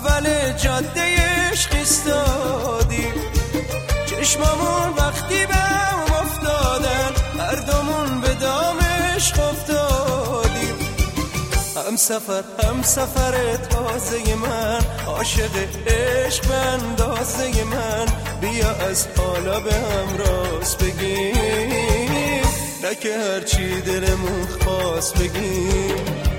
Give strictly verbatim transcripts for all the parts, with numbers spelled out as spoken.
اول جاده عشق ایستادیم، چشمامون وقتی به هم افتادن هر دومون به دام عشق افتادیم. هم سفر هم سفر تازه من، عاشق عشق به اندازه من، بیا از حالا به هم راست بگیم، نه که هرچی دلمون خواست بگیم.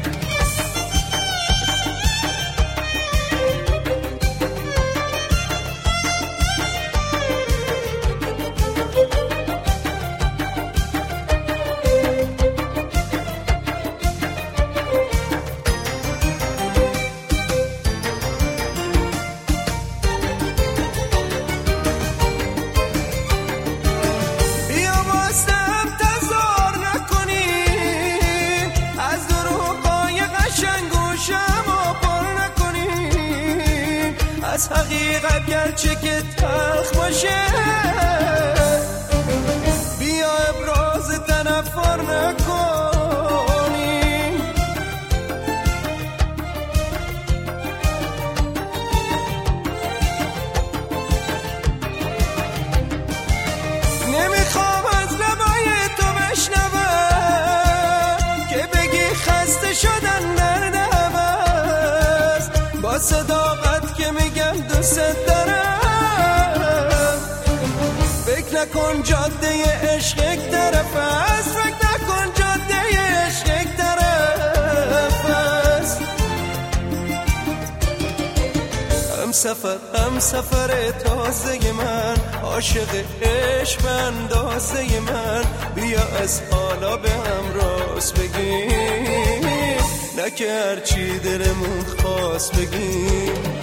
از حقیقت گرچه که تلخ باشه، بیا ابراز تنفر نکنیم. نمیخوام از لبای تو بشنوم که بگی خسته شدن در نبست، با صداقت که میگم دوست دارم. فکر نکن جاده عشق یک طرف است، فکر نکن جاده عشق یک طرف است. هم سفر هم سفر تازه من، عاشق عشق به اندازه من، بیا از حالا به هم راست بگیم، نه که هرچی دلمون خواست بگیم.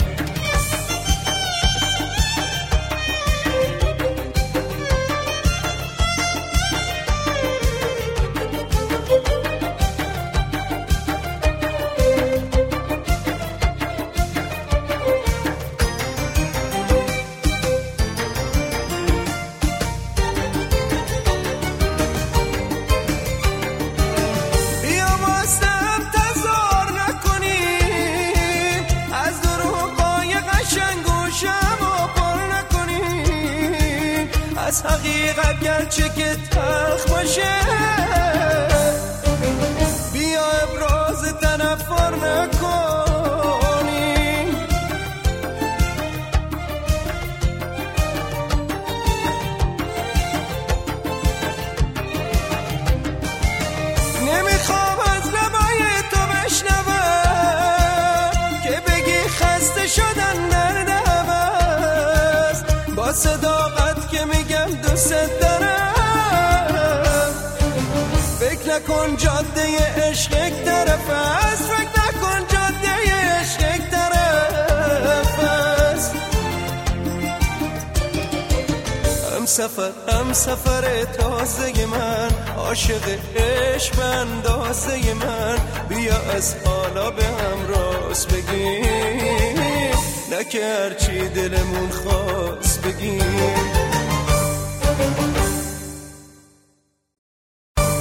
از حقیقت گرچه که تلخ باشه، بیا ابراز تنفر نکنیم. نمیخوام از لبای تو بشنوم که بگی خسته شدن در نبست، با صداقت که میگم دوست دارم. فکر نکن جاده عشق یک طرف است، فکر نکن جاده عشق یک طرف است. هم سفر هم سفر تازه من، عاشق عشق به اندازه من، بیا از حالا به هم راست بگیم، نه که هرچی دلمون خواست بگیم.